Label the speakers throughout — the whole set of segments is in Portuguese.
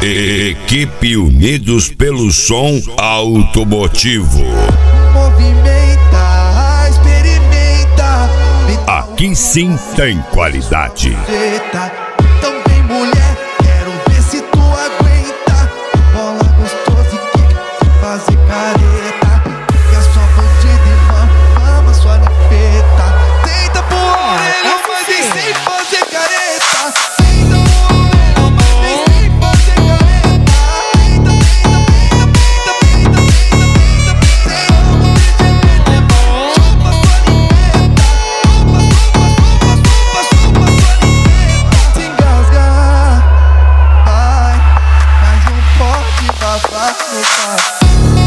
Speaker 1: Equipe Unidos pelo Som Automotivo.
Speaker 2: Movimenta, experimenta.
Speaker 1: Aqui sim tem qualidade.
Speaker 2: Então vem mulher, quero ver se tu aguenta. Bola gostosa e que fazer careta. E a sua bandida irmã, ama sua limpeta. Tenta pro orelha, mas vem sem fazer careta. Tenta pro orelha, mas vem sem fazer careta. Chupa sua limpeta. Se engasgar, ai, mas não pode babar no papo.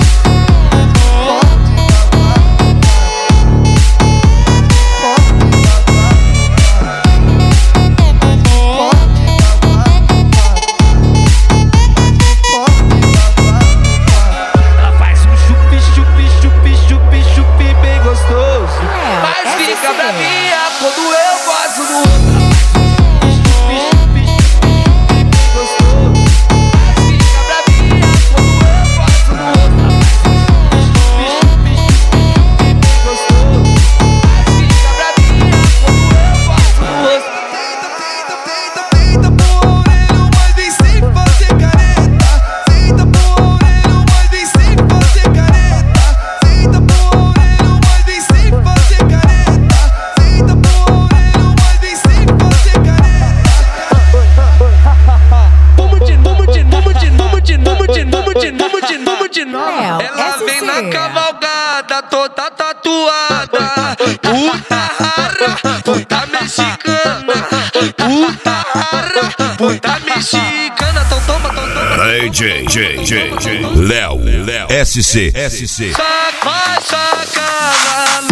Speaker 3: Ela vem na cavalgada, toda tatuada. Puta rara, puta mexicana. Puta rara, puta mexicana. Então toma.
Speaker 1: DJ Léo SC.
Speaker 3: Vai sacana.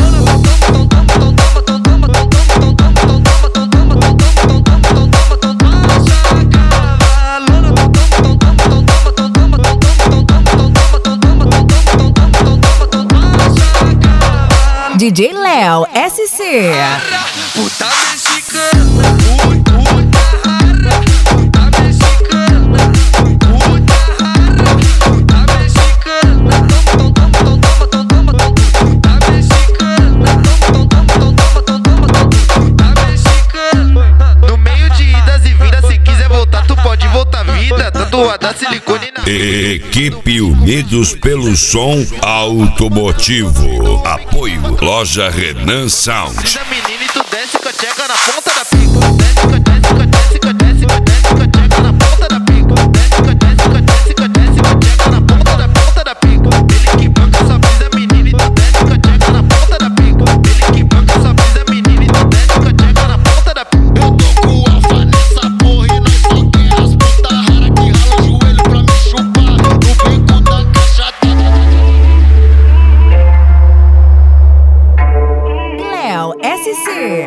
Speaker 4: DJ Léo SC.
Speaker 3: Puta mexicana, puta rara, puta mexicana, puta rara, puta mexicana, puta mexicana. No meio de idas e vindas, se quiser voltar, tu pode voltar vida. Tatuada silicone na
Speaker 1: Equipe Unidos pelo Som Automotivo. Apoio Loja Renan Sound.
Speaker 3: da menina e tu desce com a tcheca na ponta da pica. Desce com a tcheca na ponta da pica. Desce com a tcheca na ponta da pica. Ele que banca só pisa a menina e tu desce com a tcheca na ponta da pica. Ele que banca só pisa a menina e tu desce com a tcheca na ponta da pica.
Speaker 5: Eu tô com alfa nessa porra e nós só quer as puta rara que rala o joelho pra me chupar no bico da caixa.
Speaker 4: Léo SC.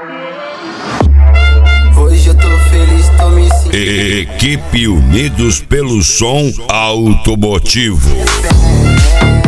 Speaker 6: Hoje eu tô feliz, tô me sentindo.
Speaker 1: Equipe Unidos pelo Som Automotivo.